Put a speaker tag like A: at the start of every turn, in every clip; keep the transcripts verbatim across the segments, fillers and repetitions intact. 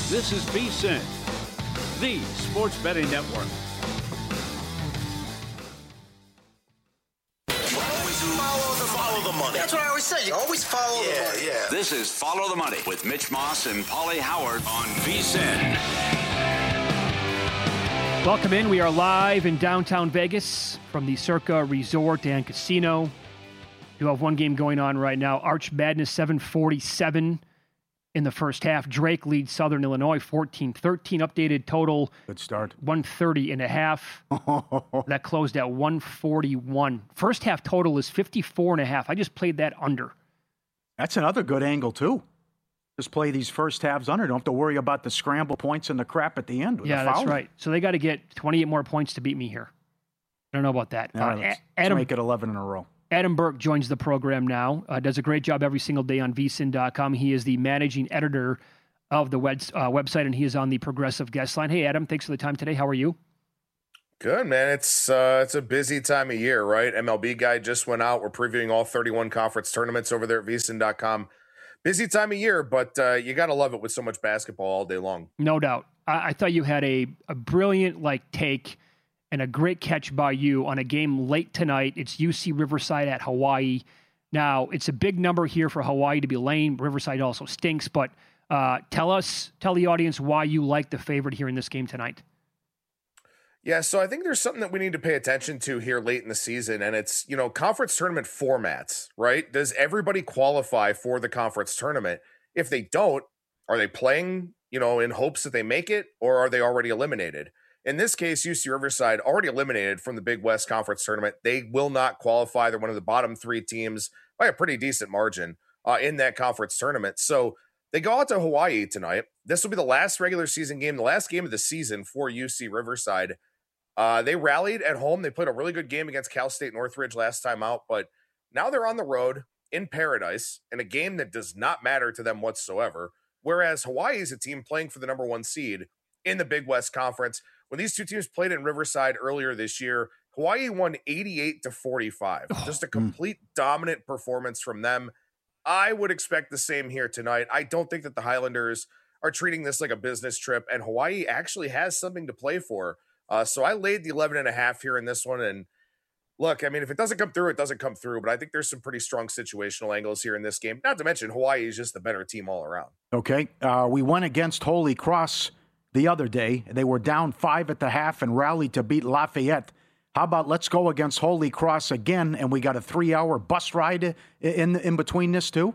A: This is VSiN, the sports betting network.
B: Always follow the, follow the money.
C: That's what I always say. You always follow
B: yeah,
C: the money.
B: Yeah.
A: This is Follow the Money with Mitch Moss and Paulie Howard on VSiN.
D: Welcome in. We are live in downtown Vegas from the Circa Resort and Casino. You have one game going on right now. Arch Madness seven forty-seven in the first half. Drake leads Southern Illinois fourteen thirteen. Updated total.
E: Good start.
D: one thirty and a half. That closed at one forty-one. First half total is fifty-four and a half. I just played that under.
E: That's another good angle, too. Just play these first halves under. Don't have to worry about the scramble points and the crap at the end. With
D: Yeah,
E: the
D: that's
E: foul.
D: right. So they got to get twenty-eight more points to beat me here. I don't know about that.
E: All
D: Uh,
E: right, let's,
D: Adam,
E: let's make it eleven in a row.
D: Adam Burke joins the program now, uh, does a great job every single day on V S I N dot com. He is the managing editor of the web, uh, website, and he is on the Progressive Guest Line. Hey, Adam, thanks for the time today. How are you?
F: Good, man. It's uh, it's a busy time of year, right? M L B guy just went out. We're previewing all thirty-one conference tournaments over there at V S I N dot com. Busy time of year, but uh, you got to love it with so much basketball all day long.
D: No doubt. I, I thought you had a, a brilliant like take and a great catch by you on a game late tonight. It's U C Riverside at Hawaii. Now, it's a big number here for Hawaii to be laying. Riverside also stinks, but uh, tell us, tell the audience why you like the favorite here in this game tonight.
F: Yeah, so I think there's something that we need to pay attention to here late in the season, and it's, you know, conference tournament formats, right? Does everybody qualify for the conference tournament? If they don't, are they playing, you know, in hopes that they make it, or are they already eliminated? In this case, U C Riverside already eliminated from the Big West Conference Tournament. They will not qualify. They're one of the bottom three teams by a pretty decent margin uh, in that conference tournament. So they go out to Hawaii tonight. This will be the last regular season game, the last game of the season for U C Riverside. Uh, they rallied at home. They played a really good game against Cal State Northridge last time out, but now they're on the road in Paradise in a game that does not matter to them whatsoever, whereas Hawaii is a team playing for the number one seed in the Big West Conference. When these two teams played in Riverside earlier this year, Hawaii won eighty-eight to forty-five. Just a complete dominant performance from them. I would expect the same here tonight. I don't think that the Highlanders are treating this like a business trip, and Hawaii actually has something to play for. Uh, so I laid the eleven and a half here in this one. And look, I mean, if it doesn't come through, it doesn't come through. But I think there's some pretty strong situational angles here in this game. Not to mention Hawaii is just the better team all around.
E: Okay. Uh, we went against Holy Cross the other day. They were down five at the half and rallied to beat Lafayette. How about let's go against Holy Cross again, and we got a three-hour bus ride in in between this too?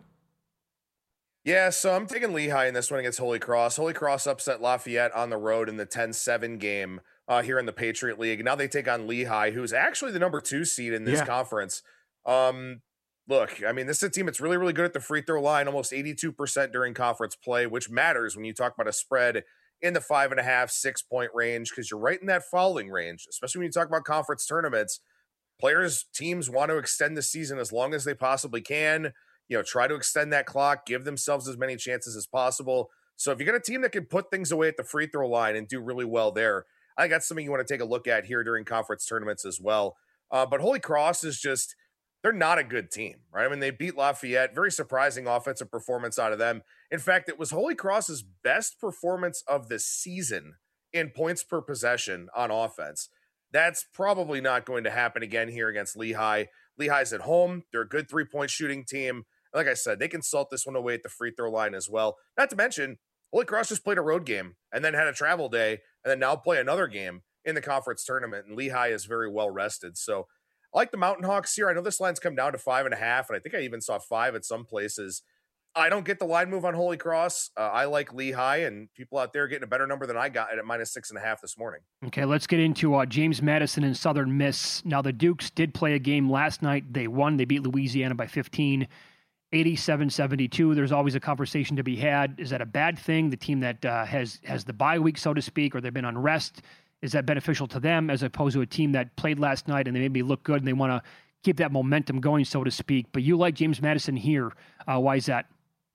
F: Yeah, so I'm taking Lehigh in this one against Holy Cross. Holy Cross upset Lafayette on the road in the ten seven game uh, here in the Patriot League. Now they take on Lehigh, who's actually the number two seed in this
E: yeah.
F: conference. Um, look, I mean, this is a team that's really, really good at the free throw line, almost eighty-two percent during conference play, which matters when you talk about a spread in the five and a half, six point range, because you're right in that fouling range, especially when you talk about conference tournaments. Players, teams want to extend the season as long as they possibly can, you know, try to extend that clock, give themselves as many chances as possible. So if you got a team that can put things away at the free throw line and do really well there, I think that's something you want to take a look at here during conference tournaments as well. Uh, but Holy Cross is just, they're not a good team, right? I mean, they beat Lafayette. Very surprising offensive performance out of them. In fact, it was Holy Cross's best performance of the season in points per possession on offense. That's probably not going to happen again here against Lehigh. Lehigh's at home. They're a good three-point shooting team. Like I said, they can salt this one away at the free throw line as well. Not to mention, Holy Cross just played a road game and then had a travel day and then now play another game in the conference tournament. And Lehigh is very well rested. So I like the Mountain Hawks here. I know this line's come down to five and a half, and I think I even saw five at some places. I don't get the line move on Holy Cross. Uh, I like Lehigh, and people out there getting a better number than I got at minus six and a half this morning.
D: Okay, let's get into uh, James Madison and Southern Miss. Now, the Dukes did play a game last night. They won. They beat Louisiana by fifteen, eighty-seven seventy-two. There's always a conversation to be had. Is that a bad thing? The team that uh, has has the bye week, so to speak, or they've been on rest, is that beneficial to them as opposed to a team that played last night and they maybe look good and they want to keep that momentum going, so to speak? But you like James Madison here. Uh, why is that?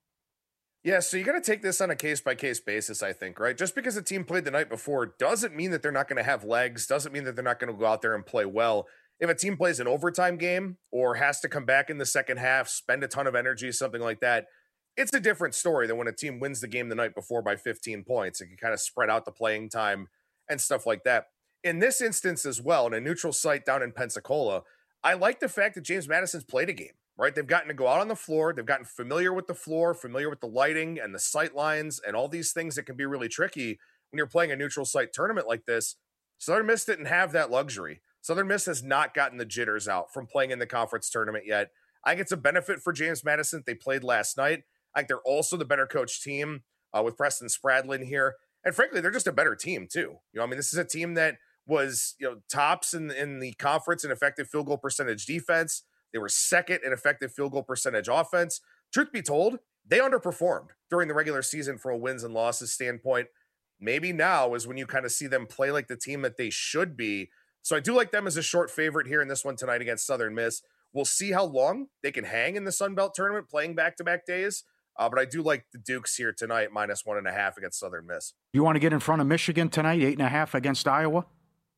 F: Yeah, so you got to take this on a case-by-case basis, I think, right? Just because a team played the night before doesn't mean that they're not going to have legs, doesn't mean that they're not going to go out there and play well. If a team plays an overtime game or has to come back in the second half, spend a ton of energy, something like that, it's a different story than when a team wins the game the night before by fifteen points. It can kind of spread out the playing time and stuff like that. In this instance as well, in a neutral site down in Pensacola, I like the fact that James Madison's played a game, right? They've gotten to go out on the floor. They've gotten familiar with the floor, familiar with the lighting and the sight lines and all these things that can be really tricky when you're playing a neutral site tournament like this. Southern Miss didn't have that luxury. Southern Miss has not gotten the jitters out from playing in the conference tournament yet. I think it's a benefit for James Madison. They played last night. I think they're also the better coach team uh, with Preston Spradlin here. And frankly, they're just a better team too. You know, I mean, this is a team that was, you know, tops in, in the conference in effective field goal percentage defense. They were second in effective field goal percentage offense. Truth be told, they underperformed during the regular season from a wins and losses standpoint. Maybe now is when you kind of see them play like the team that they should be. So I do like them as a short favorite here in this one tonight against Southern Miss. We'll see how long they can hang in the Sun Belt tournament playing back-to-back days. Uh, but I do like the Dukes here tonight, minus one and a half against Southern Miss.
E: You want to get in front of Michigan tonight, eight and a half against Iowa?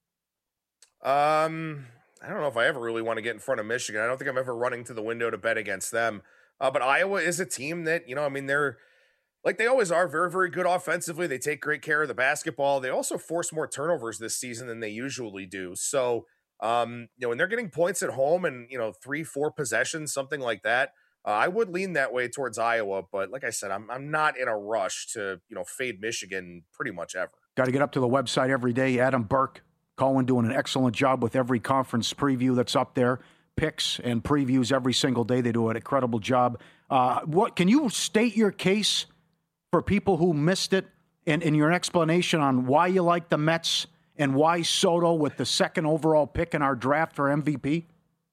F: Um, I don't know if I ever really want to get in front of Michigan. I don't think I'm ever running to the window to bet against them. Uh, but Iowa is a team that, you know, I mean, they're like they always are, very, very good offensively. They take great care of the basketball. They also force more turnovers this season than they usually do. So, um, you know, when they're getting points at home and, you know, three, four possessions, something like that, uh, I would lean that way towards Iowa. But like I said, I'm I'm not in a rush to, you know, fade Michigan pretty much ever.
E: Got to get up to the website every day. Adam Burke, Cohen doing an excellent job with every conference preview that's up there. Picks and previews every single day. They do an incredible job. Uh, what can you state your case for people who missed it and, and your explanation on why you like the Mets and why Soto with the second overall pick in our draft for M V P?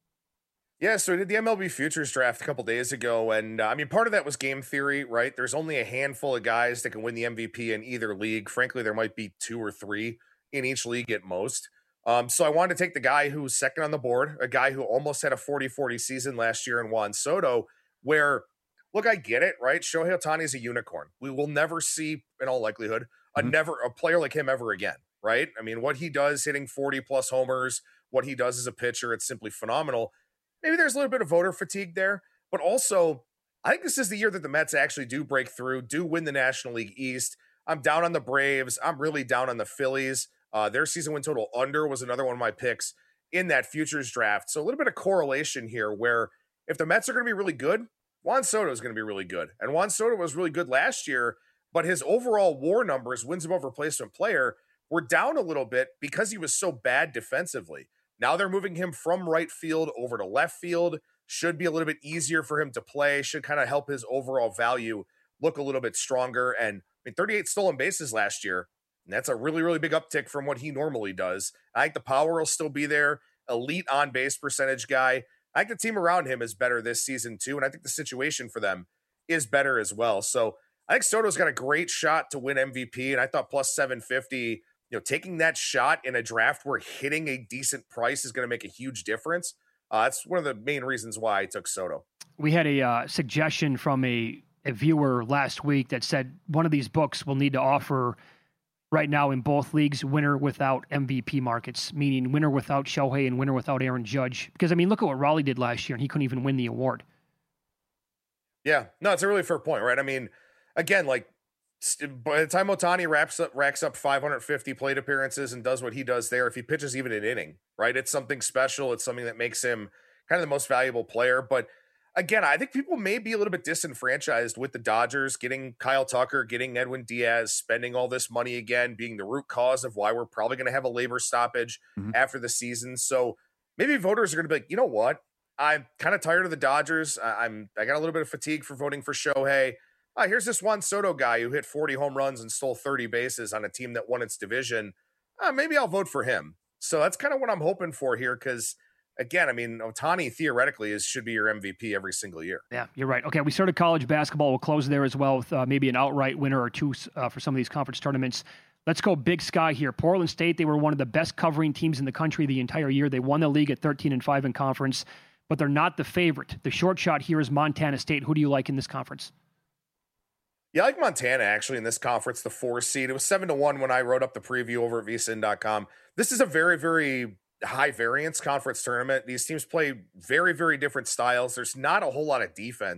F: Yeah, so we did the M L B Futures Draft a couple days ago, and uh, I mean, part of that was game theory, right? There's only a handful of guys that can win the M V P in either league. Frankly, there might be two or three in each league at most. Um, so I wanted to take the guy who's second on the board, a guy who almost had a forty forty season last year in Juan Soto, where, look, I get it, right? Shohei Ohtani is a unicorn. We will never see, in all likelihood, a mm-hmm. never a player like him ever again, right? I mean, what he does hitting forty plus homers, what he does as a pitcher, it's simply phenomenal. Maybe there's a little bit of voter fatigue there, but also I think this is the year that the Mets actually do break through, do win the National League East. I'm down on the Braves. I'm really down on the Phillies. Uh, their season win total under was another one of my picks in that futures draft. So a little bit of correlation here where if the Mets are going to be really good, Juan Soto is going to be really good. And Juan Soto was really good last year, but his overall WAR numbers, wins above replacement player, were down a little bit because he was so bad defensively. Now they're moving him from right field over to left field. Should be a little bit easier for him to play. Should kind of help his overall value look a little bit stronger. And I mean, thirty-eight stolen bases last year. And that's a really, really big uptick from what he normally does. I think the power will still be there. Elite on-base percentage guy. I think the team around him is better this season too. And I think the situation for them is better as well. So I think Soto's got a great shot to win M V P. And I thought plus seven fifty, you know, taking that shot in a draft where hitting a decent price is going to make a huge difference. Uh, that's one of the main reasons why I took Soto.
D: We had a uh, suggestion from a, a viewer last week that said one of these books will need to offer right now in both leagues winner without M V P markets, meaning winner without Shohei and winner without Aaron Judge. Because, I mean, look at what Raleigh did last year, and he couldn't even win the award.
F: Yeah, no, it's a really fair point, right? I mean, again, like, by the time Ohtani wraps up, racks up five hundred fifty plate appearances and does what he does there, if he pitches even an inning, right, it's something special. It's something that makes him kind of the most valuable player. But again, I think people may be a little bit disenfranchised with the Dodgers getting Kyle Tucker, getting Edwin Diaz, spending all this money again, being the root cause of why we're probably going to have a labor stoppage mm-hmm. after the season. So maybe voters are going to be like, you know what? I'm kind of tired of the Dodgers. I'm I got a little bit of fatigue for voting for Shohei. Uh, here's this Juan Soto guy who hit forty home runs and stole thirty bases on a team that won its division. Uh, maybe I'll vote for him. So that's kind of what I'm hoping for here because, again, I mean, Ohtani theoretically is should be your M V P every single year.
D: Yeah, you're right. Okay, we started college basketball. We'll close there as well with uh, maybe an outright winner or two uh, for some of these conference tournaments. Let's go Big Sky here. Portland State, they were one of the best covering teams in the country the entire year. They won the league at thirteen and five in conference, but they're not the favorite. The short shot here is Montana State. Who do you like in this conference?
F: Yeah, I like Montana, actually, in this conference, the four seed. It was seven to one when I wrote up the preview over at V S I N dot com. This is a very, very high variance conference tournament. These teams play very, very different styles. There's not a whole lot of defense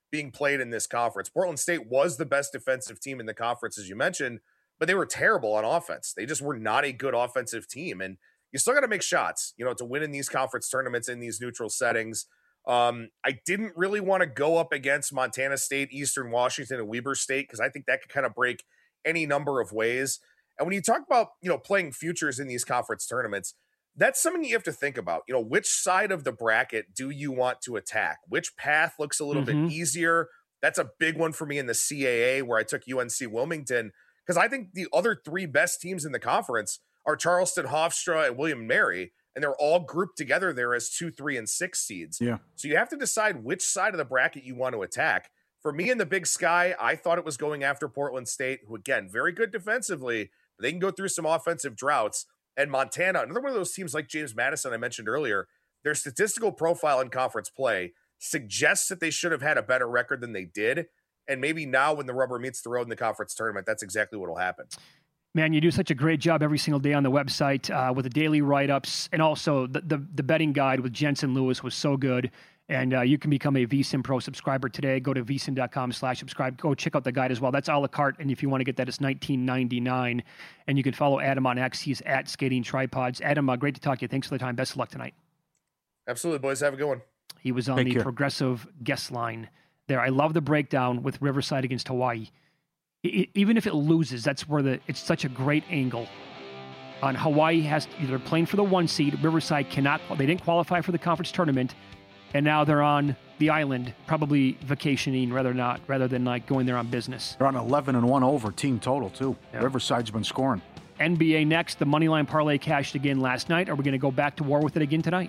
F: being played in this conference. Portland State was the best defensive team in the conference, as you mentioned, but they were terrible on offense. They just were not a good offensive team. And you still got to make shots, you know, to win in these conference tournaments in these neutral settings. Um, I didn't really want to go up against Montana State, Eastern Washington, and Weber State, because I think that could kind of break any number of ways. And when you talk about, you know, playing futures in these conference tournaments, that's something you have to think about. You know, which side of the bracket do you want to attack? Which path looks a little mm-hmm. bit easier? That's a big one for me in the C A A, where I took U N C Wilmington, because I think the other three best teams in the conference are Charleston, Hofstra, and William and Mary, and they're all grouped together there as two, three, and six seeds.
E: Yeah.
F: So you have to decide which side of the bracket you want to attack. For me in the Big Sky, I thought it was going after Portland State, who, again, very good defensively, but they can go through some offensive droughts. And Montana, another one of those teams like James Madison I mentioned earlier, their statistical profile in conference play suggests that they should have had a better record than they did. And maybe now when the rubber meets the road in the conference tournament, that's exactly what will happen.
D: Man, you do such a great job every single day on the website uh, with the daily write-ups, and also the, the, the betting guide with Jensen Lewis was so good. And uh, you can become a V S I N Pro subscriber today. Go to V S I N dot com slash subscribe. Go check out the guide as well. That's a la carte. And if you want to get that, it's nineteen ninety-nine. And you can follow Adam on X. He's at Skating Tripods. Adam, uh, great to talk to you. Thanks for the time. Best of luck tonight.
F: Absolutely, boys. Have a good one.
D: He was on
E: Take
D: the
E: care.
D: Progressive guest line there. I love the breakdown with Riverside against Hawaii. It, even if it loses, that's where the it's such a great angle. On Hawaii has either playing for the one seed. Riverside cannot. They didn't qualify for the conference tournament. And now they're on the island, probably vacationing rather not rather than like going there on business.
E: They're on eleven and one over team total too.
D: Yeah.
E: Riverside's been scoring.
D: N B A next. The moneyline parlay cashed again last night. Are we going to go back to war with it again tonight?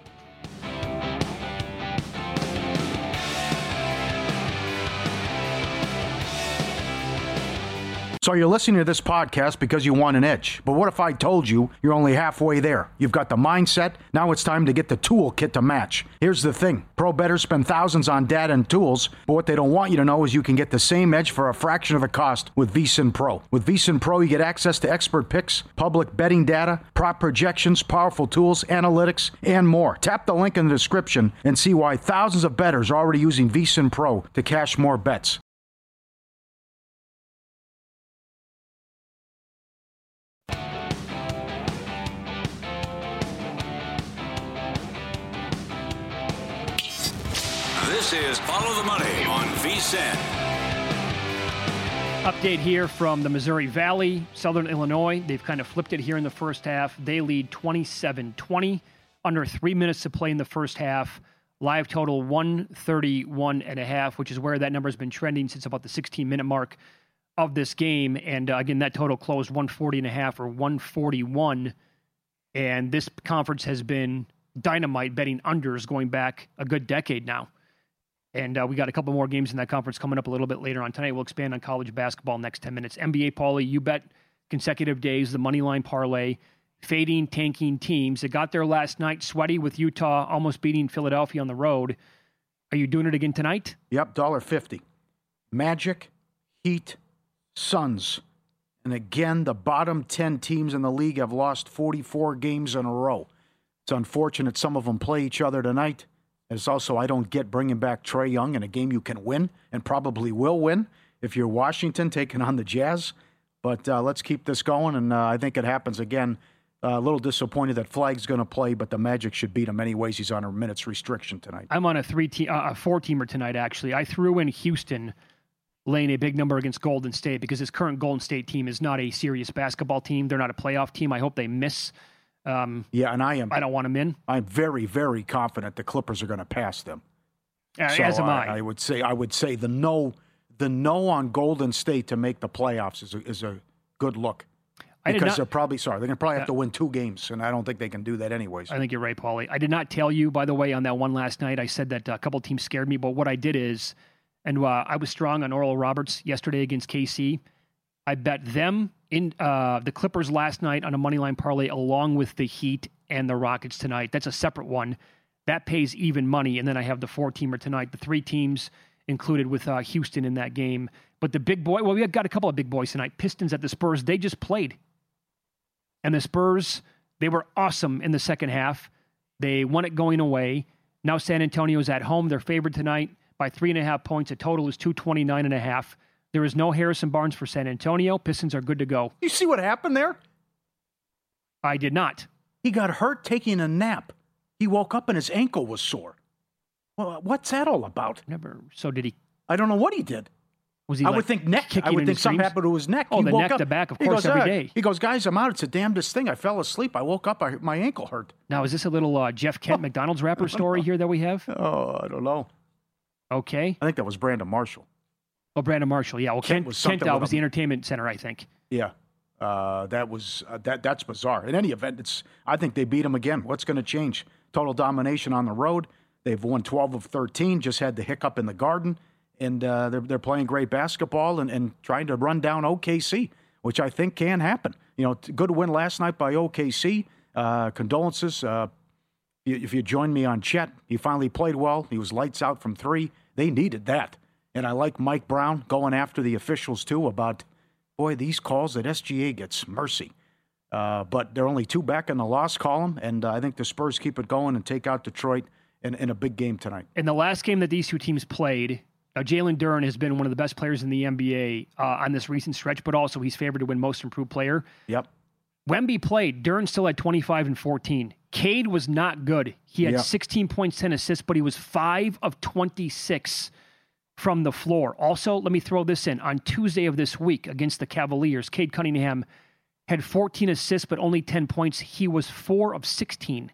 E: So you're listening to this podcast because you want an edge. But what if I told you you're only halfway there? You've got the mindset. Now it's time to get the toolkit to match. Here's the thing. Pro bettors spend thousands on data and tools, but what they don't want you to know is you can get the same edge for a fraction of the cost with V S I N Pro. With V S I N Pro, you get access to expert picks, public betting data, prop projections, powerful tools, analytics, and more. Tap the link in the description and see why thousands of bettors are already using V S I N Pro to cash more bets.
A: This is Follow the Money on V S I N.
D: Update here from the Missouri Valley, Southern Illinois. They've kind of flipped it here in the first half. They lead twenty-seven twenty, under three minutes to play in the first half. Live total one thirty-one and a half, which is where that number has been trending since about the sixteen-minute mark of this game. And uh, again, that total closed one forty and a half or one forty-one. And this conference has been dynamite betting unders going back a good decade now. And uh, we got a couple more games in that conference coming up a little bit later on tonight. We'll expand on college basketball next ten minutes. N B A, Paulie, you bet consecutive days, the money line parlay, fading, tanking teams. It got there last night, sweaty with Utah almost beating Philadelphia on the road. Are you doing it again tonight?
E: Yep, one dollar fifty. Magic, Heat, Suns. And again, the bottom ten teams in the league have lost forty-four games in a row. It's unfortunate some of them play each other tonight. It's also, I don't get bringing back Trae Young in a game you can win and probably will win if you're Washington taking on the Jazz. But uh, let's keep this going, and uh, I think it happens again. Uh, a little disappointed that Flagg's going to play, but the Magic should beat him anyways. He's on a minutes restriction tonight.
D: I'm on a three te- uh, a four-teamer tonight, actually. I threw in Houston laying a big number against Golden State because his current Golden State team is not a serious basketball team. They're not a playoff team. I hope they miss. Um,
E: yeah, and I am.
D: I don't want them in.
E: I'm very, very confident the Clippers are going to pass them.
D: Uh,
E: so
D: as am I.
E: I. I would say. I would say the no, the no on Golden State to make the playoffs is a, is a good look.
D: I did
E: Because
D: not,
E: they're probably sorry. They're going to probably have
D: yeah.
E: to win two games, and I don't think they can do that anyways.
D: I think you're right, Paulie. I did not tell you, by the way, on that one last night. I said that a couple teams scared me, but what I did is, and uh, I was strong on Oral Roberts yesterday against K C. I bet them in uh, the Clippers last night on a moneyline parlay along with the Heat and the Rockets tonight. That's a separate one. That pays even money. And then I have the four-teamer tonight, the three teams included with uh, Houston in that game. But the big boy, well, we got a couple of big boys tonight. Pistons at the Spurs, they just played. And the Spurs, they were awesome in the second half. They won it going away. Now San Antonio's at home. They're favored tonight. by three and a half points. The total is two twenty-nine and a half. There is no Harrison Barnes for San Antonio. Pistons are good to go.
E: You see what happened there?
D: I did not.
E: He got hurt taking a nap. He woke up and his ankle was sore. Well, what's that all about?
D: Never. So did he?
E: I don't know what he did.
D: Was he?
E: I
D: like
E: would think neck.
D: kicking
E: I would
D: in
E: think
D: his
E: something
D: dreams?
E: happened to his neck.
D: Oh,
E: he
D: the
E: woke
D: neck,
E: up.
D: the back, of
E: He
D: course,
E: goes,
D: every
E: "Ah."
D: day.
E: He goes, guys, I'm out. It's the damnedest thing. I fell asleep. I woke up. I, my ankle hurt.
D: Now, is this a little uh, Jeff Kent McDonald's rapper story here that we have?
E: Oh, I don't know.
D: Okay.
E: I think that was Brandon Marshall.
D: Oh, Brandon Marshall. Yeah. Well,
E: Kent
D: Kent,
E: was
D: Kent
E: something
D: uh,
E: with
D: was
E: him.
D: the entertainment center, I think.
E: Yeah, uh, that was uh, that. That's bizarre. In any event, it's. I think they beat him again. What's going to change? Total domination on the road. They've won twelve of thirteen. Just had the hiccup in the Garden, and uh, they're they're playing great basketball and, and trying to run down O K C, which I think can happen. You know, good win last night by O K C. Uh, condolences. Uh, if you join me on Chet, he finally played well. He was lights out from three. They needed that. And I like Mike Brown going after the officials, too, about, boy, these calls that S G A gets, mercy. Uh, but they're only two back in the loss column, and uh, I think the Spurs keep it going and take out Detroit in, in a big game tonight.
D: In the last game that these two teams played, uh, Jalen Duren has been one of the best players in the N B A uh, on this recent stretch, but also he's favored to win Most Improved Player.
E: Yep.
D: Wemby played. Duren still had twenty-five and fourteen. Cade was not good. He had
E: Yep.
D: sixteen points, ten assists, but he was five of twenty-six from the floor. Also, let me throw this in. On Tuesday of this week against the Cavaliers, Cade Cunningham had fourteen assists, but only ten points. He was four of sixteen.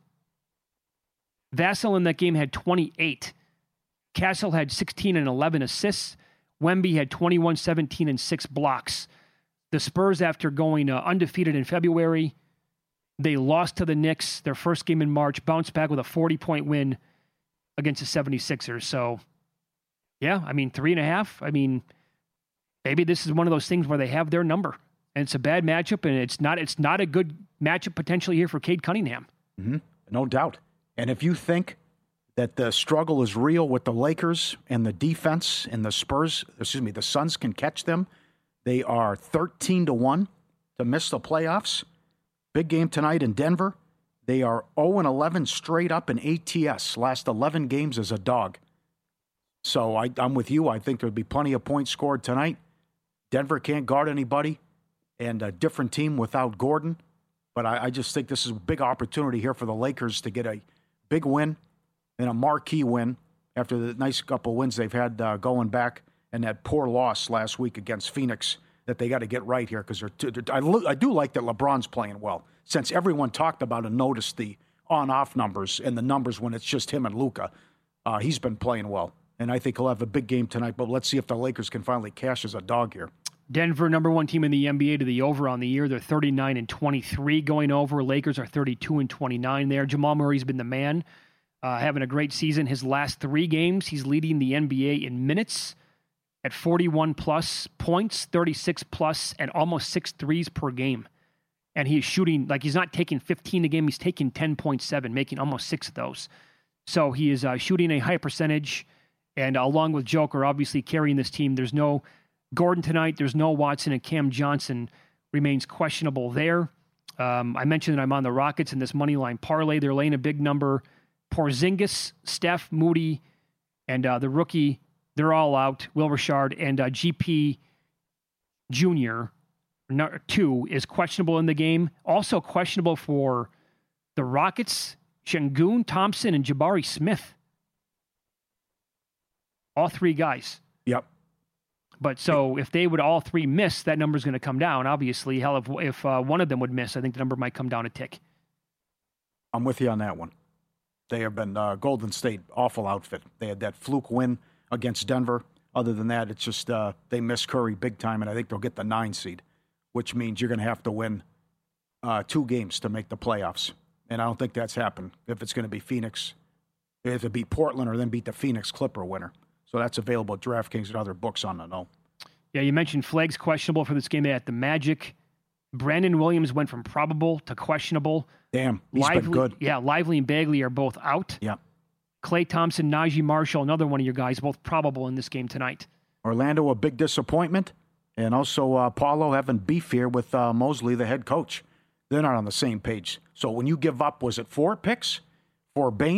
D: Vassell in that game had twenty-eight. Castle had sixteen and eleven assists. Wemby had twenty-one, seventeen, and six blocks. The Spurs, after going uh, undefeated in February, they lost to the Knicks, their first game in March, bounced back with a forty-point win against the seventy-sixers. So, yeah, I mean, three and a half. I mean, maybe this is one of those things where they have their number. And it's a bad matchup, and it's not it's not a good matchup potentially here for Cade Cunningham.
E: Mm-hmm. No doubt. And if you think that the struggle is real with the Lakers and the defense and the Spurs, excuse me, the Suns can catch them, they are thirteen to one to miss the playoffs. Big game tonight in Denver. They are oh and eleven straight up in A T S, last eleven games as a dog. So I, I'm with you. I think there'll be plenty of points scored tonight. Denver can't guard anybody, and a different team without Gordon. But I, I just think this is a big opportunity here for the Lakers to get a big win and a marquee win after the nice couple wins they've had uh, going back and that poor loss last week against Phoenix that they got to get right here because they're, too, they're I, lo- I do like that LeBron's playing well since everyone talked about and noticed the on-off numbers and the numbers when it's just him and Luka. Uh, he's been playing well, and I think he'll have a big game tonight, but let's see if the Lakers can finally cash as a dog here.
D: Denver, number one team in the N B A to the over on the year. They're thirty-nine and twenty-three going over. Lakers are thirty-two and twenty-nine there. Jamal Murray's been the man, uh, having a great season. His last three games, he's leading the N B A in minutes at forty-one plus points, thirty-six plus, and almost six threes per game. And he's shooting, like he's not taking fifteen a game, he's taking ten point seven, making almost six of those. So he is uh, shooting a high percentage, and along with Joker, obviously carrying this team. There's no Gordon tonight, there's no Watson, and Cam Johnson remains questionable there. Um, I mentioned that I'm on the Rockets in this money line parlay. They're laying a big number. Porzingis, Steph, Moody, and uh, the rookie, they're all out. Will Richard and uh, G P Junior no, two is questionable in the game. Also questionable for the Rockets, Şengün, Thompson, and Jabari Smith. All three guys.
E: Yep.
D: But so if they would all three miss, that number's going to come down. Obviously, hell, if if uh, one of them would miss, I think the number might come down a tick.
E: I'm with you on that one. They have been uh, Golden State, awful outfit. They had that fluke win against Denver. Other than that, it's just uh, they miss Curry big time, and I think they'll get the nine seed, which means you're going to have to win uh, two games to make the playoffs. And I don't think that's happened if it's going to be Phoenix. They have to beat Portland or then beat the Phoenix Clipper winner. So that's available at DraftKings and other books on the know.
D: Yeah, you mentioned Flagg's questionable for this game at the Magic. Brandon Williams went from probable to questionable.
E: Damn, he's
D: Lively,
E: been good.
D: Yeah, Lively and Bagley are both out.
E: Yeah.
D: Klay Thompson, Najee Marshall, another one of your guys, both probable in this game tonight.
E: Orlando, a big disappointment. And also uh, Paulo having beef here with uh, Mosley, the head coach. They're not on the same page. So when you give up, was it four picks for Bane?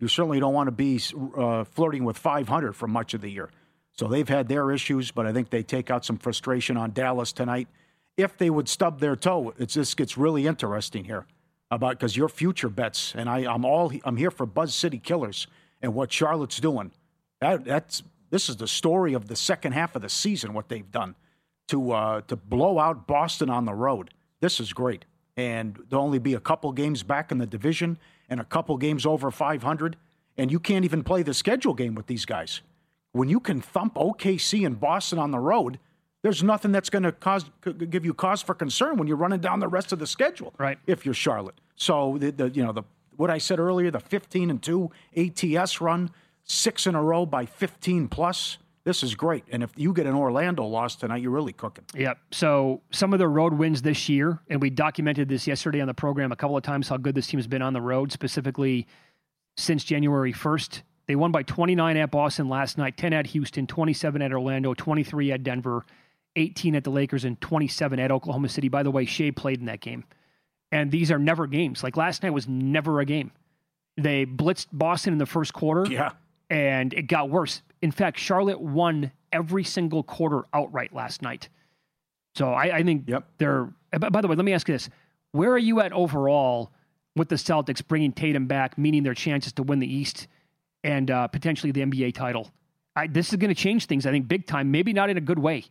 E: You certainly don't want to be uh, flirting with five hundred for much of the year. So they've had their issues, but I think they take out some frustration on Dallas tonight. If they would stub their toe, it's this gets really interesting here about because your future bets, and I, I'm all I'm here for Buzz City Killers and what Charlotte's doing. That, that's this is the story of the second half of the season. What they've done to uh, to blow out Boston on the road. This is great, and there'll only be a couple games back in the division and a couple games over five hundred, and you can't even play the schedule game with these guys. When you can thump O K C and Boston on the road, there's nothing that's going to cause give you cause for concern when you're running down the rest of the schedule.
D: Right.
E: If you're Charlotte, so the, the you know the what I said earlier, the fifteen and two A T S run, six in a row by fifteen plus. This is great. And if you get an Orlando loss tonight, you're really cooking.
D: Yep. So some of the road wins this year, and we documented this yesterday on the program a couple of times how good this team has been on the road, specifically since January first. They won by twenty-nine at Boston last night, ten at Houston, twenty-seven at Orlando, twenty-three at Denver, eighteen at the Lakers, and twenty-seven at Oklahoma City. By the way, Shea played in that game. And these are never games. Like last night was never a game. They blitzed Boston in the first quarter,
E: Yeah.
D: and it got worse. In fact, Charlotte won every single quarter outright last night. So I, I think
E: Yep.
D: they're... By the way, let me ask you this. Where are you at overall with the Celtics bringing Tatum back, meaning their chances to win the East and uh, potentially the N B A title? I, this is going to change things, I think, big time. Maybe not in a good way.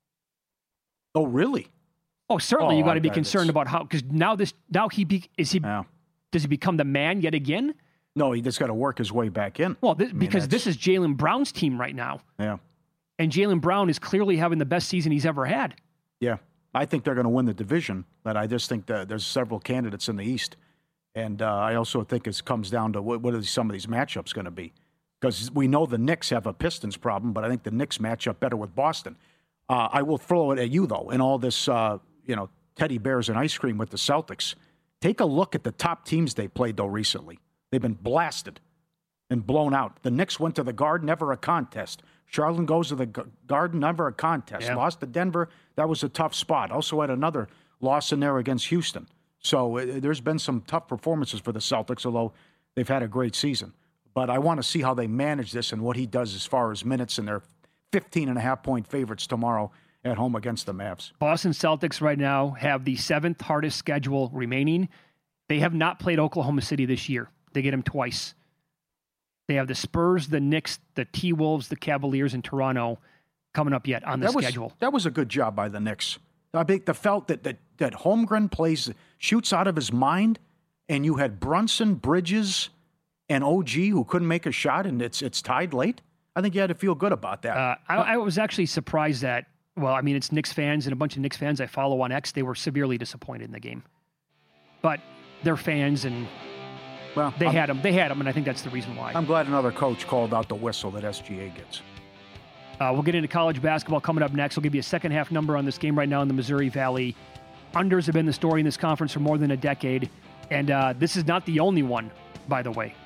E: Oh, really?
D: Oh, certainly
E: Oh,
D: you got
E: I
D: to be
E: bet
D: concerned
E: it's-
D: about how... Because now this... Now he... Be, is he...
E: Yeah.
D: Does he become the man yet again?
E: No, he just got to work his way back in.
D: Well, this,
E: I mean,
D: because
E: that's-
D: this is Jaylen Brown's team right now.
E: Yeah.
D: And Jaylen Brown is clearly having the best season he's ever had.
E: Yeah. I think they're going to win the division, but I just think that there's several candidates in the East. And uh, I also think it comes down to what, what are some of these matchups going to be? Because we know the Knicks have a Pistons problem, but I think the Knicks match up better with Boston. Uh, I will throw it at you, though, in all this, uh, you know, teddy bears and ice cream with the Celtics. Take a look at the top teams they played, though, recently. They've been blasted and blown out. The Knicks went to the Garden, never a contest. Charlotte goes to the G- Garden, never a contest.
D: Yeah.
E: Lost to Denver, that was a tough spot. Also had another loss in there against Houston. So uh, there's been some tough performances for the Celtics, although they've had a great season. But I want to see how they manage this and what he does as far as minutes, and they're fifteen and a half point favorites tomorrow at home against the Mavs.
D: Boston Celtics right now have the seventh hardest schedule remaining. They have not played Oklahoma City this year. They get them twice. They have the Spurs, the Knicks, the T-Wolves, the Cavaliers, and Toronto coming up yet on the
E: that was,
D: schedule.
E: That was a good job by the Knicks. I think the felt that, that, that Holmgren plays, shoots out of his mind, and you had Brunson, Bridges, and O G who couldn't make a shot, and it's it's tied late. I think you had to feel good about that.
D: Uh, I, I was actually surprised that, well, I mean, it's Knicks fans and a bunch of Knicks fans I follow on X. They were severely disappointed in the game. But they're fans, and
E: well,
D: they
E: I'm,
D: had them. They had them, and I think that's the reason why.
E: I'm glad another coach called out the whistle that S G A gets.
D: Uh, we'll get into college basketball coming up next. We'll give you a second half number on this game right now in the Missouri Valley. Unders have been the story in this conference for more than a decade, and uh, this is not the only one, by the way.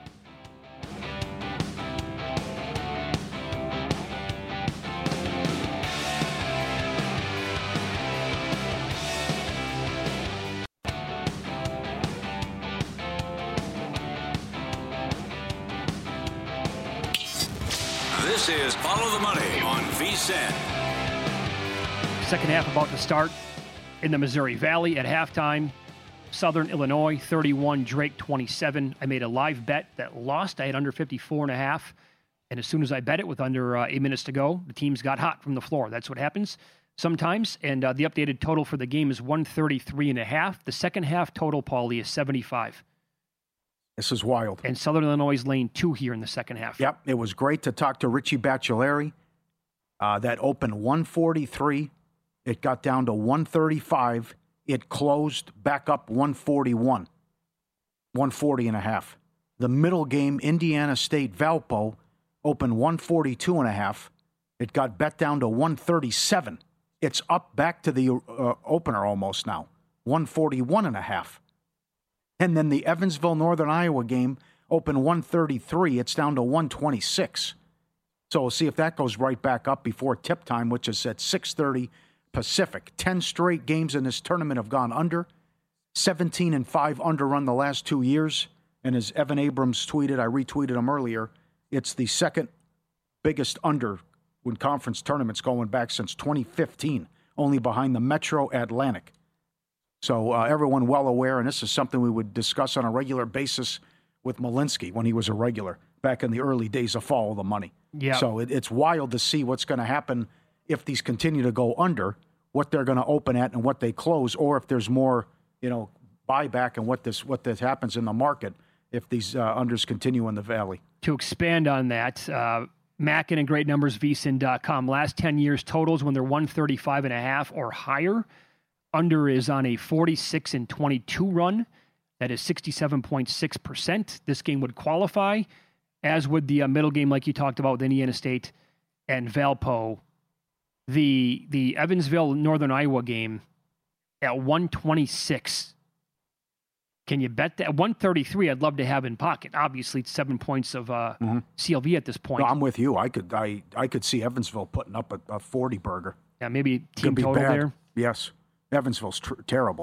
A: This is Follow the Money on V S E N.
D: Second half about to start in the Missouri Valley at halftime. Southern Illinois, thirty-one, Drake, twenty-seven. I made a live bet that lost. I had under fifty-four and a half. And as soon as I bet it with under uh, eight minutes to go, the teams got hot from the floor. That's what happens sometimes. And uh, the updated total for the game is one thirty-three and a half. The second half total, Paulie, is seventy-five.
E: This is wild.
D: And Southern Illinois is lane two here in the second half.
E: Yep, it was great to talk to Richie Baccellieri. Uh, that opened one forty-three. It got down to one thirty-five. It closed back up one forty-one. one forty and a half. The middle game, Indiana State Valpo, opened one forty-two and a half. It got bet down to one thirty-seven. It's up back to the uh, opener almost now. one forty-one and a half. And then the Evansville Northern Iowa game opened one thirty-three. It's down to one twenty-six. So we'll see if that goes right back up before tip time, which is at six thirty Pacific. Ten straight games in this tournament have gone under. seventeen and five under run the last two years. And as Evan Abrams tweeted, I retweeted him earlier, it's the second biggest under in conference tournaments going back since twenty fifteen, only behind the Metro Atlantic. So uh, everyone well aware, and this is something we would discuss on a regular basis with Malinsky when he was a regular back in the early days of Follow the Money.
D: Yeah.
E: So it, it's wild to see what's going to happen if these continue to go under, what they're going to open at and what they close, or if there's more, you know, buyback and what this what this happens in the market if these uh, unders continue in the valley.
D: To expand on that, uh, Mackin and great numbers, V S I N dot com. Last ten years totals when they're one thirty-five and a half or higher. Under is on a forty-six and twenty-two run. That is sixty-seven point six percent. This game would qualify, as would the uh, middle game like you talked about with Indiana State and Valpo. The the Evansville Northern Iowa game at one twenty-six. Can you bet that? one thirty-three I'd love to have in pocket. Obviously, it's seven points of uh, mm-hmm. C L V at this point.
E: No, I'm with you. I could I, I could see Evansville putting up a, a forty burger.
D: Yeah, maybe team
E: be
D: total
E: bad.
D: there.
E: Yes. Evansville's tr- terrible.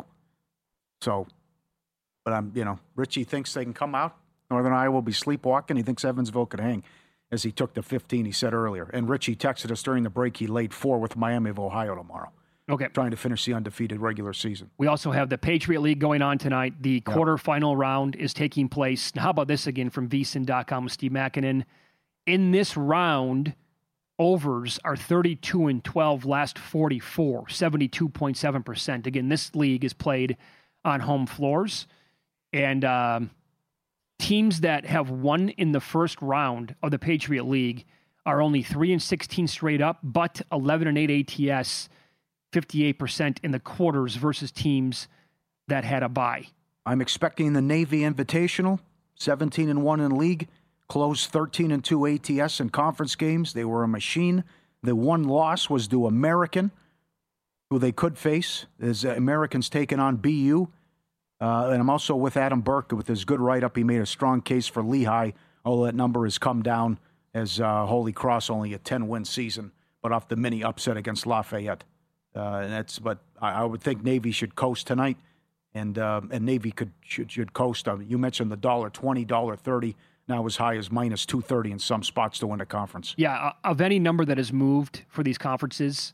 E: So, but I'm, you know, Richie thinks they can come out. Northern Iowa will be sleepwalking. He thinks Evansville could hang as he took the fifteen, he said earlier. And Richie texted us during the break he laid four with Miami of Ohio tomorrow.
D: Okay.
E: Trying to finish the undefeated regular season.
D: We also have the Patriot League going on tonight. The
E: yeah.
D: quarterfinal round is taking place. Now, how about this again from V S I N dot com with Steve Makinen? In this round, overs are thirty-two and twelve, last forty-four, seventy-two point seven percent. Again, this league is played on home floors. And um, teams that have won in the first round of the Patriot League are only three and sixteen straight up, but eleven and eight A T S, fifty-eight percent in the quarters versus teams that had a bye.
E: I'm expecting the Navy Invitational, seventeen and one in league, closed thirteen and two A T S in conference games. They were a machine. The one loss was to American, who they could face, as uh, Americans taking on B U. Uh, and I'm also with Adam Burke with his good write-up. He made a strong case for Lehigh, although that number has come down as uh, Holy Cross only a ten-win season, but off the mini upset against Lafayette. Uh, and that's, but I, I would think Navy should coast tonight, and uh, and Navy could should, should coast. Uh, you mentioned the one dollar twenty, one dollar thirty, now as high as minus two thirty in some spots to win a conference.
D: Yeah, uh, of any number that has moved for these conferences,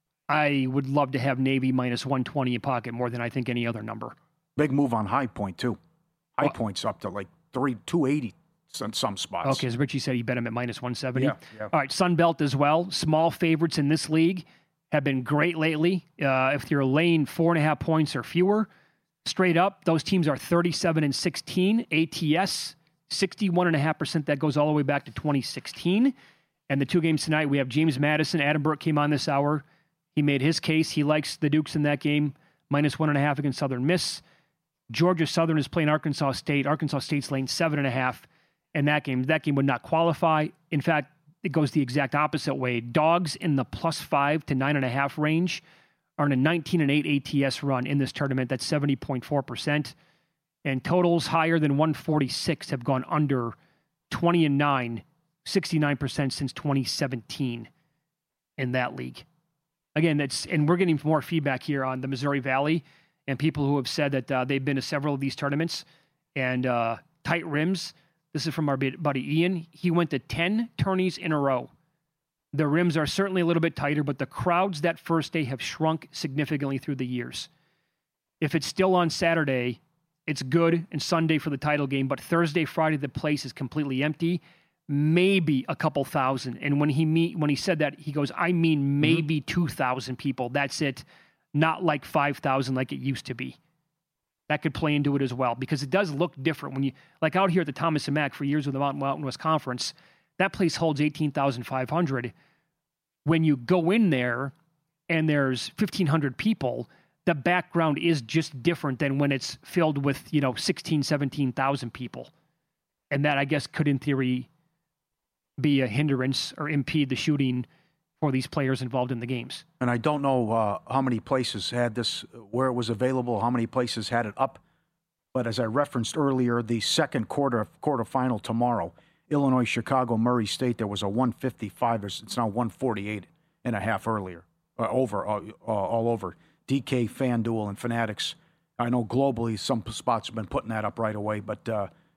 D: I would love to have Navy minus one twenty in pocket more than I think any other number.
E: Big move on High Point, too. High
D: well,
E: Point's up to like three two eighty in some spots.
D: Okay, as Richie said, he bet him at minus one seventy.
E: Yeah, yeah.
D: All right, Sunbelt as well. Small favorites in this league have been great lately. Uh, if you're laying four and a half points or fewer, straight up, those teams are thirty-seven and sixteen. A T S, sixty-one point five percent. That goes all the way back to twenty sixteen. And the two games tonight, we have James Madison. Adam Burke came on this hour. He made his case. He likes the Dukes in that game, minus one and a half against Southern Miss. Georgia Southern is playing Arkansas State. Arkansas State's laying seven and a half in that game. That game would not qualify. In fact, it goes the exact opposite way. Dogs in the plus five to nine and a half range are in a nineteen and eight A T S run in this tournament. That's seventy point four percent. And totals higher than one forty-six have gone under twenty and nine, sixty-nine percent since twenty seventeen in that league. Again, that's, and we're getting more feedback here on the Missouri Valley and people who have said that uh, they've been to several of these tournaments and uh, tight rims. This is from our buddy Ian. He went to ten tourneys in a row. The rims are certainly a little bit tighter, but the crowds that first day have shrunk significantly through the years. If it's still on Saturday, it's good, and Sunday for the title game, but Thursday, Friday, the place is completely empty. Maybe a couple thousand. And when he meet, when he said that, he goes, I mean maybe mm-hmm. two thousand people. That's it. Not like five thousand like it used to be. That could play into it as well, because it does look different when you, like out here at the Thomas and Mack for years with the Mountain, Mountain West Conference, that place holds eighteen thousand five hundred. When you go in there and there's fifteen hundred people, the background is just different than when it's filled with, you know, sixteen, seventeen thousand people. And that, I guess, could in theory be a hindrance or impede the shooting for these players involved in the games.
E: And I don't know uh, how many places had this, where it was available, how many places had it up. But as I referenced earlier, the second quarter quarterfinal tomorrow, Illinois, Chicago, Murray State, there was a one fifty-five. It's now one forty-eight and a half earlier, uh, over, uh, uh, all over. D K, FanDuel, and Fanatics. I know globally some spots have been putting that up right away, but uh,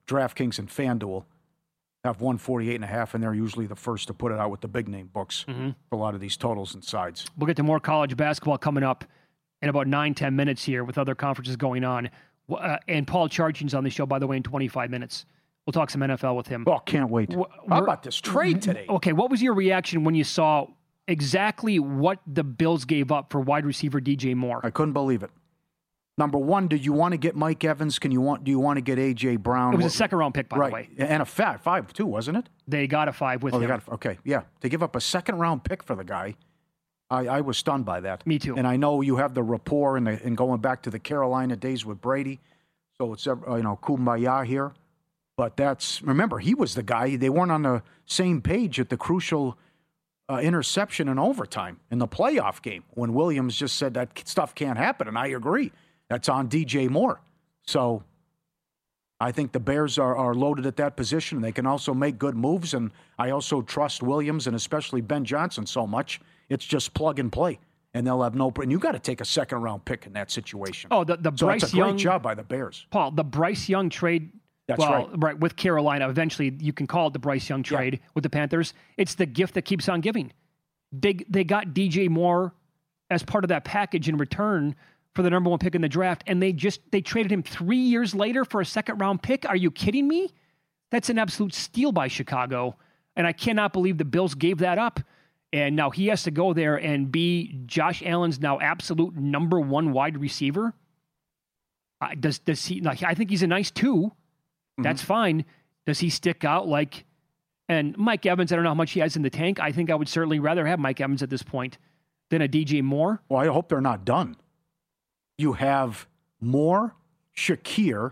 E: DraftKings and FanDuel have one forty-eight and a half, and they're usually the first to put it out with the big name books mm-hmm. for a lot of these totals and sides.
D: We'll get to more college basketball coming up in about nine, ten minutes here with other conferences going on. Uh, and Paul Charchian's on the show, by the way, in twenty-five minutes. We'll talk some N F L with him.
E: Oh, can't wait. We're, How about this trade today?
D: Okay, what was your reaction when you saw exactly what the Bills gave up for wide receiver D J Moore?
E: I couldn't believe it. Number one, do you want to get Mike Evans? Can you want? Do you want to get A J Brown?
D: It was a second round pick, by
E: right.
D: the way,
E: and a five, five too, wasn't it?
D: They got a five with
E: oh,
D: him.
E: They got a, okay, yeah. To give up a second round pick for the guy, I, I was stunned by that.
D: Me too.
E: And I know you have the rapport and, the, and going back to the Carolina days with Brady, so it's uh, you know kumbaya here. But that's remember he was the guy. They weren't on the same page at the crucial uh, interception in overtime in the playoff game when Williams just said that stuff can't happen, and I agree. That's on D J Moore. So I think the Bears are, are loaded at that position. They can also make good moves, and I also trust Williams and especially Ben Johnson so much. It's just plug and play, and they'll have no. And you got to take a second round pick in that situation.
D: Oh, the the
E: so
D: Bryce
E: that's a great
D: Young
E: job by the Bears,
D: Paul. The Bryce Young trade.
E: That's
D: well,
E: right.
D: right with Carolina. Eventually, you can call it the Bryce Young trade yeah. with the Panthers. It's the gift that keeps on giving. They they got D J Moore as part of that package in return for the number one pick in the draft, and they just they traded him three years later for a second round pick. Are you kidding me? That's an absolute steal by Chicago, and I cannot believe the Bills gave that up. And now he has to go there and be Josh Allen's now absolute number one wide receiver. Uh, does does he? Like, I think he's a nice two. That's mm-hmm. fine. Does he stick out like? And Mike Evans, I don't know how much he has in the tank. I think I would certainly rather have Mike Evans at this point than a D J Moore.
E: Well, I hope they're not done. You have Moore, Shakir,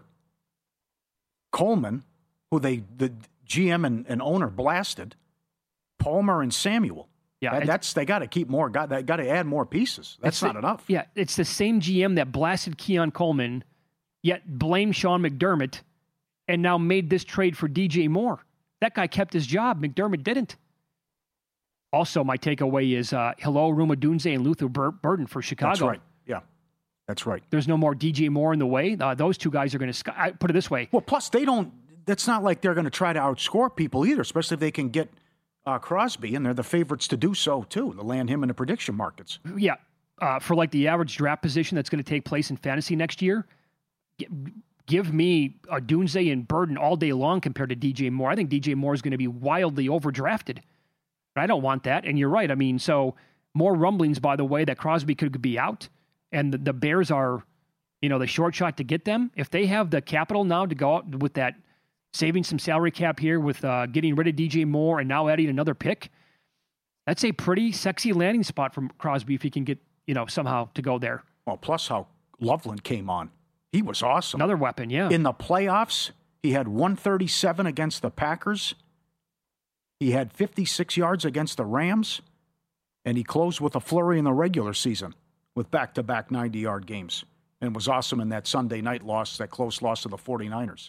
E: Coleman, who they the G M and, and owner blasted, Palmer and Samuel.
D: Yeah,
E: that, that's they got to keep more. Got they got to add more pieces. That's not
D: the,
E: enough.
D: Yeah, it's the same G M that blasted Keon Coleman, yet blamed Sean McDermott, and now made this trade for D J Moore. That guy kept his job. McDermott didn't. Also, my takeaway is uh, hello, Ruma Dunze and Luther Bur- Burden for Chicago.
E: That's right. Yeah, that's right.
D: There's no more D J Moore in the way. Uh, those two guys are going to sky- put it this way.
E: Well, plus they don't. That's not like they're going to try to outscore people either, especially if they can get uh, Crosby, and they're the favorites to do so too. To land him in the prediction markets.
D: Yeah, uh, for like the average draft position that's going to take place in fantasy next year. Get, Give me a Dunze and Burden all day long compared to D J Moore. I think D J Moore is going to be wildly overdrafted. I don't want that. And you're right. I mean, so more rumblings, by the way, that Crosby could be out. And the, the Bears are, you know, the short shot to get them. If they have the capital now to go out with that, saving some salary cap here with uh, getting rid of D J Moore and now adding another pick, that's a pretty sexy landing spot from Crosby if he can get, you know, somehow to go there.
E: Well, plus how Loveland came on. He was awesome.
D: Another weapon, yeah.
E: In the playoffs, he had one thirty-seven against the Packers. He had fifty-six yards against the Rams. And he closed with a flurry in the regular season with back-to-back ninety-yard games. And was awesome in that Sunday night loss, that close loss to the 49ers.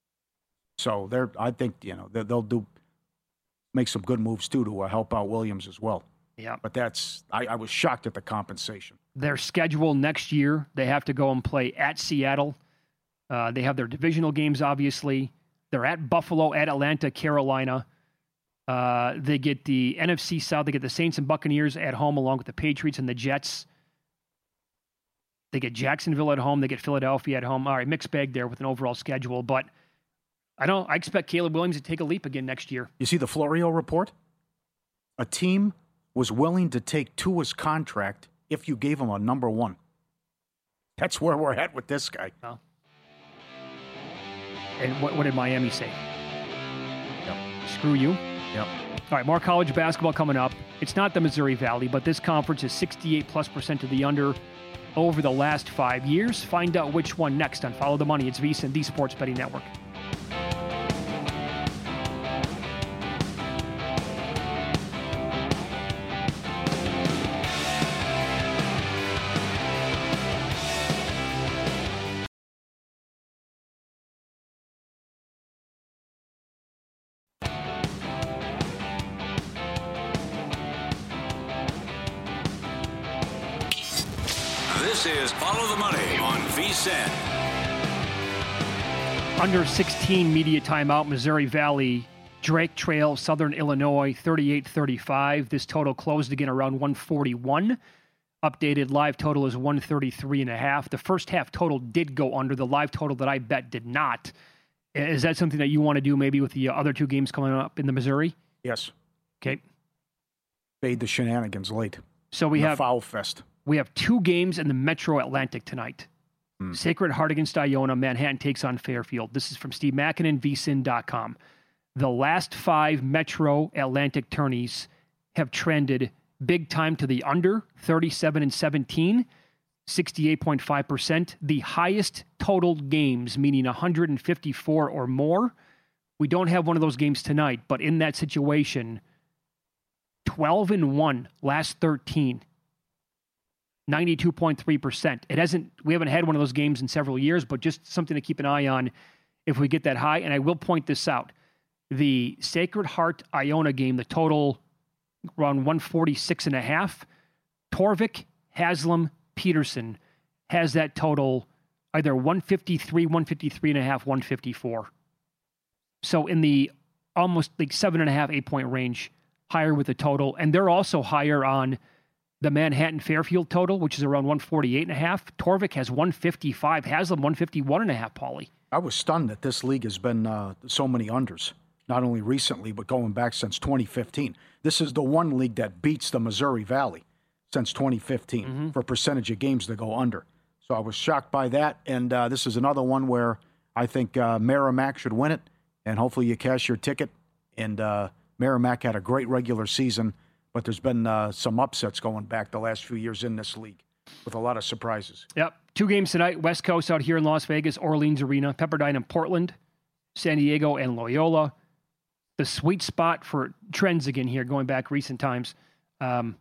E: So they're, I think, you know, they'll do make some good moves, too, to uh, help out Williams as well.
D: Yeah.
E: But that's, I, I was shocked at the compensation.
D: Their schedule next year, they have to go and play at Seattle. Uh, they have their divisional games, obviously. They're at Buffalo, at Atlanta, Carolina. Uh, they get the N F C South. They get the Saints and Buccaneers at home, along with the Patriots and the Jets. They get Jacksonville at home. They get Philadelphia at home. All right, mixed bag there with an overall schedule. But I don't. I expect Caleb Williams to take a leap again next year.
E: You see the Florio report? A team was willing to take Tua's contract if you gave him a number one. That's where we're at with this guy.
D: Oh. And what, what did Miami say?
E: Yep.
D: Screw you?
E: Yep.
D: All right, more college basketball coming up. It's not the Missouri Valley, but this conference is sixty-eight plus percent to the under over the last five years. Find out which one next on Follow the Money. It's VSiN, the Sports Betting Network.
A: This is Follow the Money on VSiN.
D: Under sixteen media timeout, Missouri Valley, Drake Trail, Southern Illinois, thirty-eight thirty-five. This total closed again around one forty-one. Updated live total is one thirty-three and a half. The first half total did go under. The live total that I bet did not. Is that something that you want to do maybe with the other two games coming up in the Missouri?
E: Yes.
D: Okay.
E: Fade the shenanigans late.
D: So we
E: the
D: have
E: Foul Fest.
D: We have two games in the Metro Atlantic tonight. Hmm. Sacred Heart against Iona. Manhattan takes on Fairfield. This is from Steve Makinen, V S I N dot com. The last five Metro Atlantic tourneys have trended big time to the under, thirty-seven and seventeen, sixty-eight point five percent. The highest totaled games, meaning one hundred fifty-four or more. We don't have one of those games tonight, but in that situation, twelve and one, last thirteen. ninety-two point three percent. It hasn't, we haven't had one of those games in several years, but just something to keep an eye on if we get that high. And I will point this out. The Sacred Heart Iona game, the total around one forty-six and a half. Torvik, Haslam, Peterson has that total either one fifty-three, one fifty-three and a half, one fifty-four. So in the almost like seven and a half, eight point range, higher with the total. And they're also higher on the Manhattan Fairfield total, which is around one forty-eight and a half. Torvik has one fifty-five, Haslam one fifty-one and a half, Paulie.
E: I was stunned that this league has been uh, so many unders, not only recently, but going back since twenty fifteen. This is the one league that beats the Missouri Valley since twenty fifteen mm-hmm. for percentage of games that go under. So I was shocked by that. And uh, this is another one where I think uh, Merrimack should win it, and hopefully you cash your ticket. And uh, Merrimack had a great regular season, but there's been uh, some upsets going back the last few years in this league with a lot of surprises.
D: Yep. Two games tonight. West Coast out here in Las Vegas, Orleans Arena, Pepperdine and Portland, San Diego and Loyola. The sweet spot for trends again here, going back recent times. Um,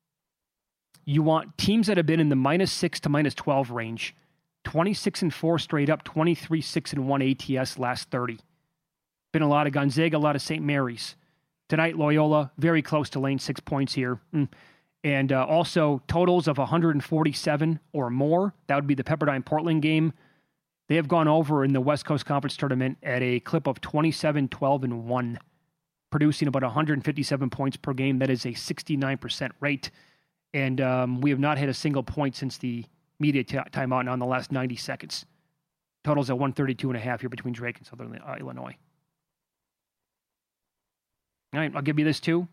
D: you want teams that have been in the minus six to minus twelve range. twenty-six and four straight up, twenty-three, six and one A T S last thirty. Been a lot of Gonzaga, a lot of Saint Mary's. Tonight, Loyola, very close to lane, six points here. Mm. And uh, also totals of one forty-seven or more. That would be the Pepperdine-Portland game. They have gone over in the West Coast Conference Tournament at a clip of twenty-seven, twelve, and one, producing about one fifty-seven points per game. That is a sixty-nine percent rate. And um, we have not had a single point since the media t- timeout on the last ninety seconds. Totals at one thirty-two and a half here between Drake and Southern uh, Illinois. All right, I'll give you this too.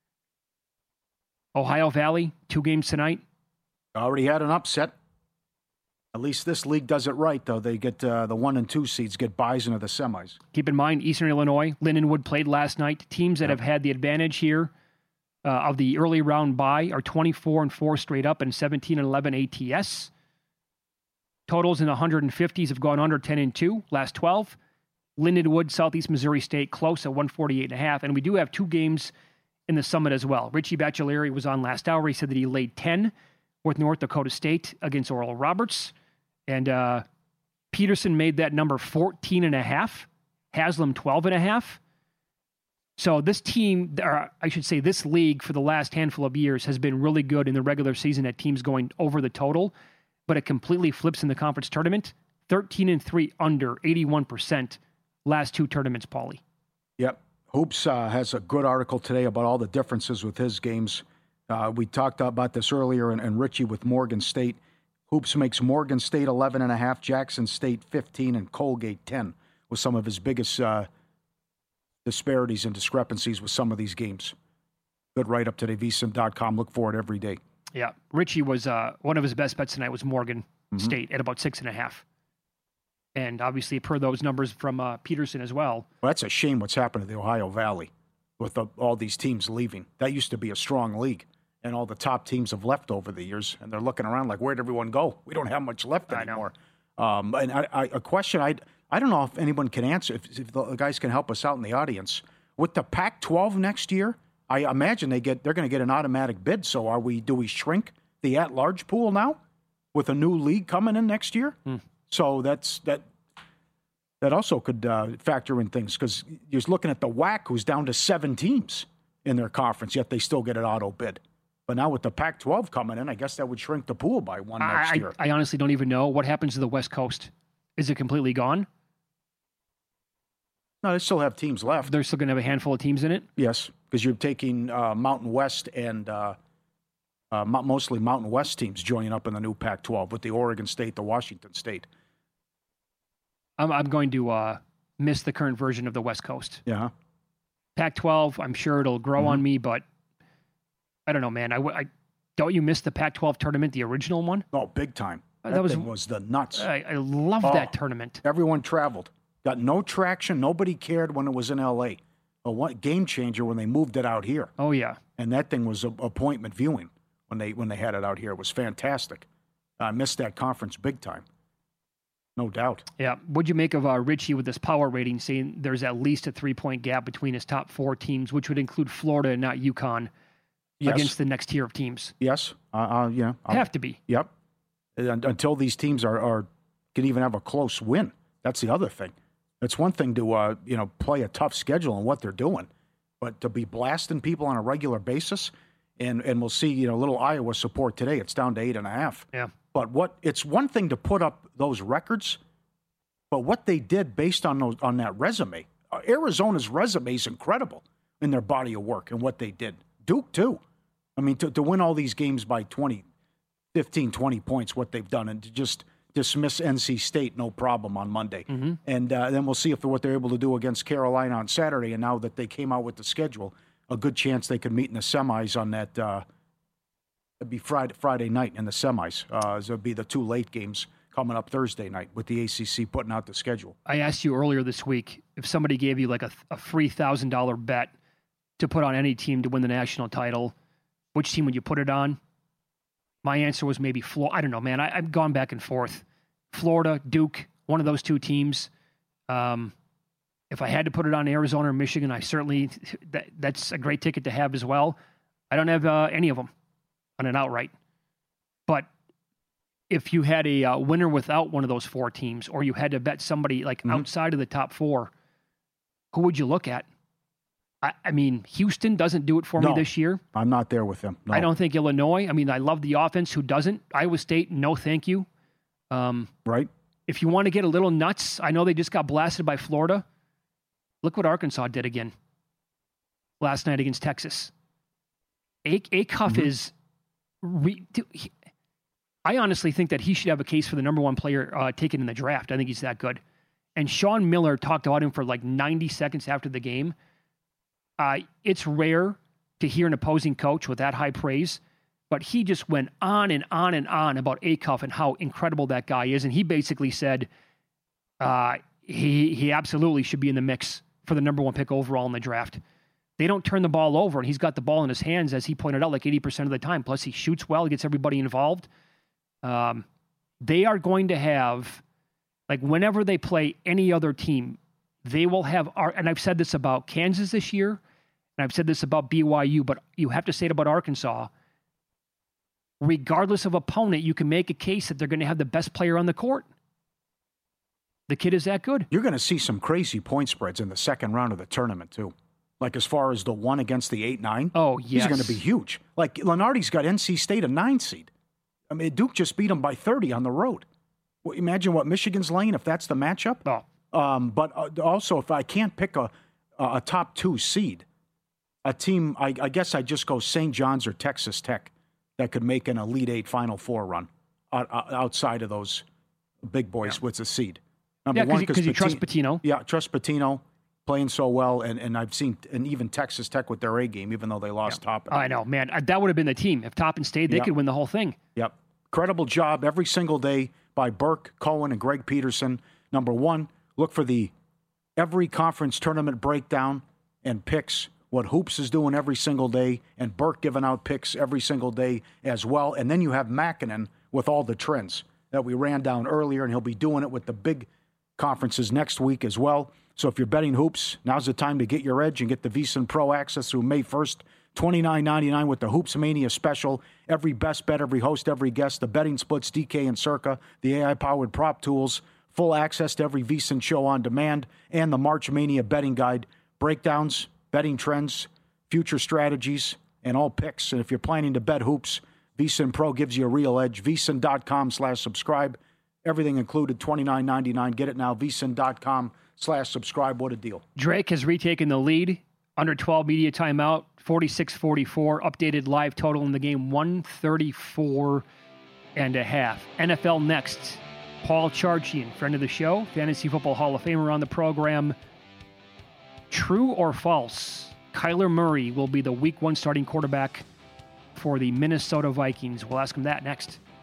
D: Ohio Valley, two games tonight.
E: Already had an upset. At least this league does it right, though. They get uh, the one and two seeds get buys into the semis.
D: Keep in mind, Eastern Illinois, Lindenwood played last night. Teams that yep. have had the advantage here uh, of the early round bye are twenty-four and four straight up and seventeen and eleven A T S. Totals in the one fifties have gone under ten and two, last twelve. Lindenwood, Southeast Missouri State, close at one forty-eight and a half. And we do have two games in the Summit as well. Richie Baccellieri was on last hour. He said that he laid ten with North Dakota State against Oral Roberts. And uh, Peterson made that number fourteen and a half. Haslam, twelve and a half. So this team, or I should say this league for the last handful of years has been really good in the regular season at teams going over the total, but it completely flips in the conference tournament. thirteen and three under, eighty-one percent. Last two tournaments, Paulie.
E: Yep. Hoops uh, has a good article today about all the differences with his games. Uh, we talked about this earlier, and, and Richie with Morgan State. Hoops makes Morgan State eleven and a half, Jackson State fifteen, and Colgate ten with some of his biggest uh, disparities and discrepancies with some of these games. Good write-up today, V S I N dot com. Look for it every day.
D: Yeah. Richie was, uh, one of his best bets tonight was Morgan mm-hmm. State at about six and a half. And obviously, per those numbers from uh, Peterson as well.
E: Well, that's a shame what's happened to the Ohio Valley with the, all these teams leaving. That used to be a strong league, and all the top teams have left over the years, and they're looking around like, where'd everyone go? We don't have much left anymore. Um, and I, I, a question I I don't know if anyone can answer, if, if the guys can help us out in the audience. With the Pac twelve next year, I imagine they get they're going to get an automatic bid. So are we? Do we shrink the at-large pool now with a new league coming in next year? Hmm. So that's that. That also could uh, factor in things because you're looking at the W A C, who's down to seven teams in their conference, yet they still get an auto bid. But now with the Pac twelve coming in, I guess that would shrink the pool by one next
D: I,
E: year.
D: I honestly don't even know what happens to the West Coast. Is it completely gone?
E: No, they still have teams left.
D: They're still going to have a handful of teams in it?
E: Yes, because you're taking uh, Mountain West and uh, uh, mostly Mountain West teams joining up in the new Pac twelve with the Oregon State, the Washington State.
D: I'm, I'm going to uh, miss the current version of the West Coast.
E: Yeah.
D: Pac twelve, I'm sure it'll grow
E: mm-hmm.
D: on me, but I don't know, man. I, I don't you miss the Pac twelve tournament, the original one?
E: Oh, big time. That,
D: that was
E: thing was the nuts.
D: I, I loved
E: oh,
D: that tournament.
E: Everyone traveled. Got no traction. Nobody cared when it was in L A. A what game changer when they moved it out here.
D: Oh yeah.
E: And that thing was a, appointment viewing when they when they had it out here. It was fantastic. I missed that conference big time. No doubt.
D: Yeah. What'd you make of uh, Richie with this power rating saying there's at least a three-point gap between his top four teams, which would include Florida and not UConn,
E: yes.
D: against the next tier of teams?
E: Yes. Uh, uh, yeah. I'll,
D: Have to be.
E: Yep. And, until these teams are, are can even have a close win. That's the other thing. It's one thing to uh, you know play a tough schedule and what they're doing, but to be blasting people on a regular basis, and, and we'll see you know little Iowa support today. It's down to eight and a half.
D: Yeah.
E: But what it's one thing to put up those records, but what they did based on those on that resume, uh, Arizona's resume is incredible in their body of work and what they did. Duke too. I mean to to win all these games by twenty, fifteen, twenty points, what they've done, and to just dismiss N C State, no problem on Monday.
D: Mm-hmm.
E: And uh, then we'll see if what they're able to do against Carolina on Saturday. And now that they came out with the schedule, a good chance they could meet in the semis on that. Uh, it'd be Friday, Friday night in the semis. Uh, so it'd be the two late games coming up Thursday night with the A C C putting out the schedule.
D: I asked you earlier this week if somebody gave you like a, a free one thousand dollars bet to put on any team to win the national title, which team would you put it on? My answer was maybe Florida. I don't know, man. I, I've gone back and forth. Florida, Duke, one of those two teams. Um, if I had to put it on Arizona or Michigan, I certainly that, that's a great ticket to have as well. I don't have uh, any of them on an outright. But if you had a uh, winner without one of those four teams, or you had to bet somebody like mm-hmm. outside of the top four, who would you look at? I, I mean, Houston doesn't do it for
E: no,
D: me this year.
E: I'm not there with them. No.
D: I don't think Illinois. I mean, I love the offense. Who doesn't? Iowa State, no thank you. Um,
E: right.
D: If you want to get a little nuts, I know they just got blasted by Florida. Look what Arkansas did again last night against Texas. A- Acuff mm-hmm. is... Re- he, I honestly think that he should have a case for the number one player uh, taken in the draft. I think he's that good. And Sean Miller talked about him for like ninety seconds after the game. Uh, it's rare to hear an opposing coach with that high praise, but he just went on and on and on about Acuff and how incredible that guy is. And he basically said uh, he he absolutely should be in the mix for the number one pick overall in the draft. They don't turn the ball over, and he's got the ball in his hands, as he pointed out, like eighty percent of the time. Plus, he shoots well. He gets everybody involved. Um, they are going to have, like, whenever they play any other team, they will have, and I've said this about Kansas this year, and I've said this about B Y U, but you have to say it about Arkansas. Regardless of opponent, you can make a case that they're going to have the best player on the court. The kid is that good.
E: You're going to see some crazy point spreads in the second round of the tournament, too. Like as far as the one against the eight nine.
D: Oh, yes.
E: He's going to be huge. Like Lenardi's got N C State a nine seed. I mean, Duke just beat him by thirty on the road. Well, imagine what Michigan's laying if that's the matchup.
D: Oh.
E: Um, but uh, also, if I can't pick a, a top two seed, a team, I, I guess I just go Saint John's or Texas Tech that could make an Elite Eight Final Four run uh, outside of those big boys yeah. with a seed. Number
D: yeah,
E: one,
D: because you trust Pitino.
E: Yeah, trust Pitino. Playing so well, and, and I've seen, and even Texas Tech with their A game, even though they lost
D: yeah.
E: Toppin.
D: I know, man. That would have been the team. If Toppin stayed, they
E: yep.
D: could win the whole thing.
E: Yep. Credible job every single day by Burke, Cohen, and Greg Peterson. Number one, look for the every conference tournament breakdown and picks, what Hoops is doing every single day, and Burke giving out picks every single day as well. And then you have Makinen with all the trends that we ran down earlier, and he'll be doing it with the big conferences next week as well. So if you're betting hoops, now's the time to get your edge and get the VSiN Pro access through May first, twenty-nine ninety-nine with the Hoops Mania special. Every best bet, every host, every guest, the betting splits, D K and Circa, the A I-powered prop tools, full access to every VSiN show on demand, and the March Mania betting guide, breakdowns, betting trends, future strategies, and all picks. And if you're planning to bet hoops, VSiN Pro gives you a real edge. VSiN.com slash subscribe. Everything included, twenty-nine ninety-nine. Get it now, VSiN.com slash subscribe. What a deal.
D: Drake has retaken the lead. Under twelve media timeout, forty-six forty-four. Updated live total in the game, one thirty-four and a half. N F L next. Paul Charchian, friend of the show, Fantasy Football Hall of Famer on the program. True or false? Kyler Murray will be the week one starting quarterback for the Minnesota Vikings. We'll ask him that next.